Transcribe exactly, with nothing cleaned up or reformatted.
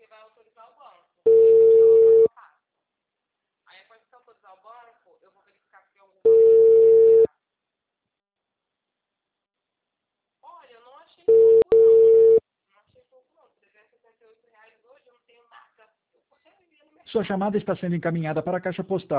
Sua chamada está sendo encaminhada para a caixa postal.